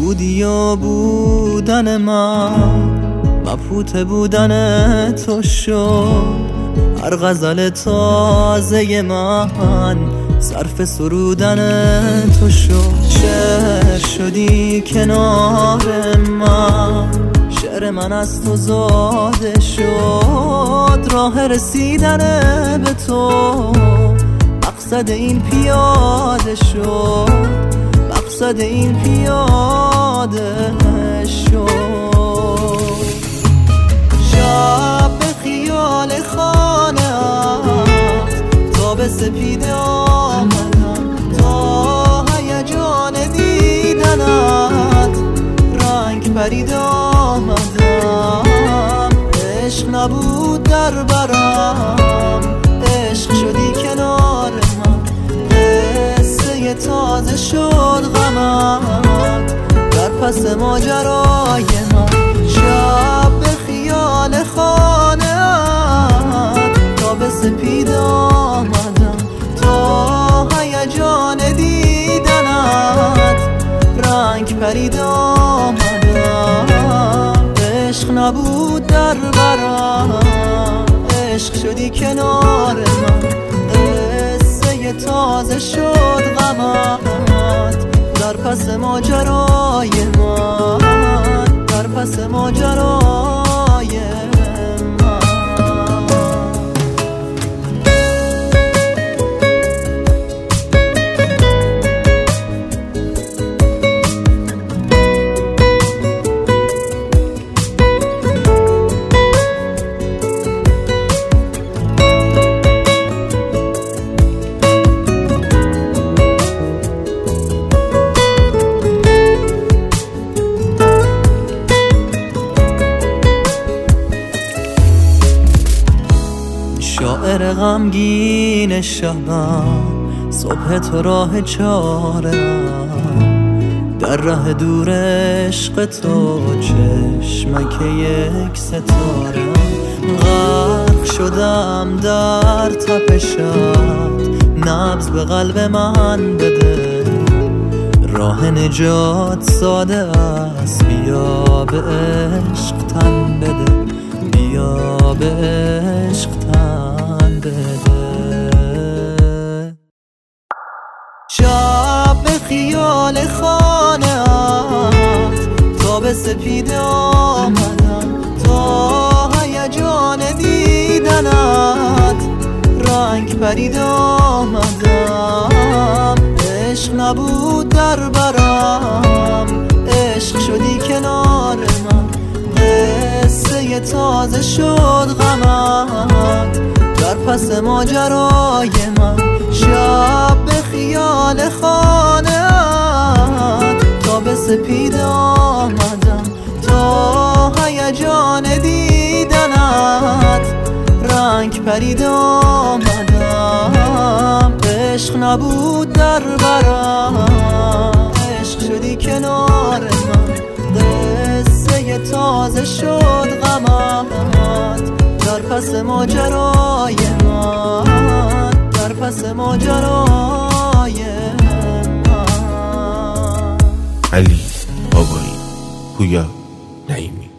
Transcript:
بودی و بودن من مبهوت بودن تو شد. هر غزل تازه من صرف سرودن تو شد. شعر شدی کنار من، شعر من از تو زاده شد. راه رسیدن به تو مقصد این پیاده شد، مقصد این پیاده شد. شب به خیال خانه تا به سپیده آمدم، تا هیجان دیدنت رنگ پرید آمدم. عشق نبود در برم، عشق شدی کنار من. قصه تازه شد غمت در پس ماجرای من. شب به خیال خانه تا به سپید آمدم، تا هیجان دیدنت رنگ پرید آمدم. عشق نبود در برم، عشق شدی کنار من. قصه تازه شد غمت در پس ماجرای من، در پس ماجرای شاعر غمگین شبم، صبح تو راه چارم. در ره دور عشق تو چشمک یک ستاره. غرق شدم در تپشت، نبض به قلب من بده. راه نجات ساده است، بیا به عشق تن بده، بیا به عشق تن بده. شب به خیال خانه تا به سپیده آمدم، تا هیجان دیدنت رنگ پرید آمدم. عشق نبود در برم، عشق شدی کنار من. قصه تازه شد غمت در پس ماجرای من. شب به خیال خانه تا به سپید آمدم، تا هیجان دیدنت رنگ پرید آمدم. عشق نبود در برم، عشق شدی کنار من. قصه تازه شد غمت در پس ماجرای من، در پس ماجرای من. علی آقایی، پویا نعیمی.